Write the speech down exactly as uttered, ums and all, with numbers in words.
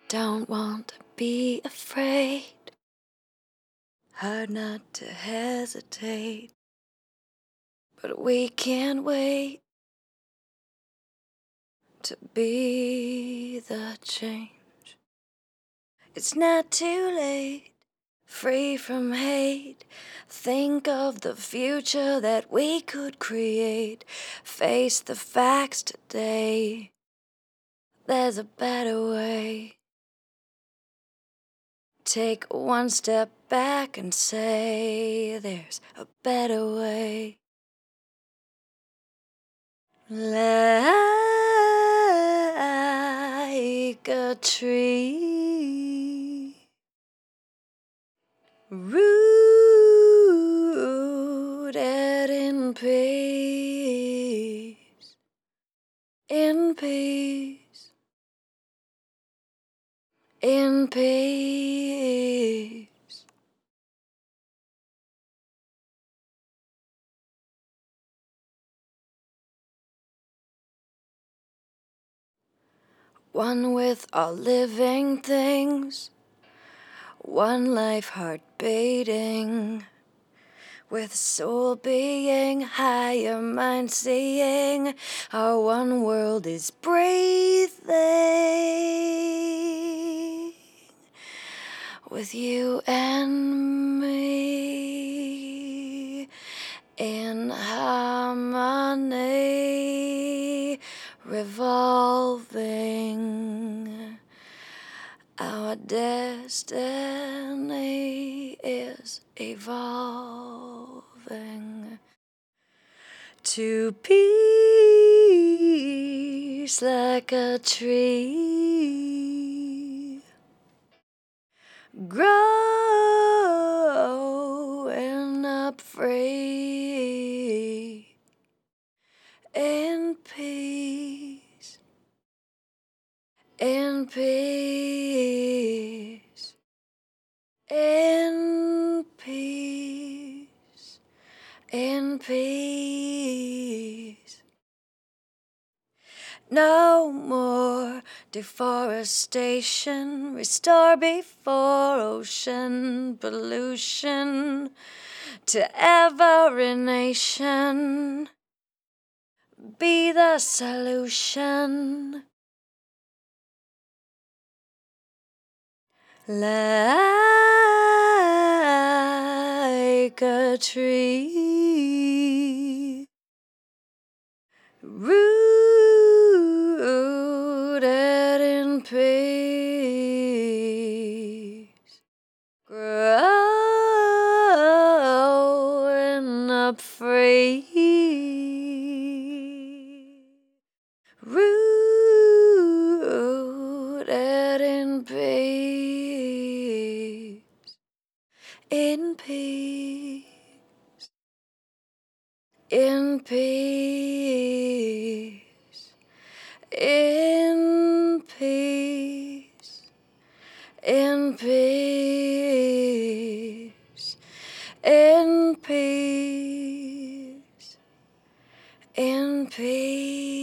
Don't want to be afraid, hard not to hesitate, but we can't wait to be the change. It's not too late, free from hate. Think of the future that we could create. Face the facts today, there's a better way. Take one step back and say there's a better way. Like a tree rooted in peace, in peace, in peace. One with all living things, one life heart beating, with soul being, higher mind seeing, our one world is breathing, with you and me, in harmony, revolving. Our destiny is evolving to peace like a tree, growing up free, in peace, in peace, in peace, in peace. No more deforestation, restore before ocean pollution to every nation. Be the solution. Like a tree rooted in peace, growing up free, rooted in peace, in peace, in peace, in peace, in peace, in peace, in peace.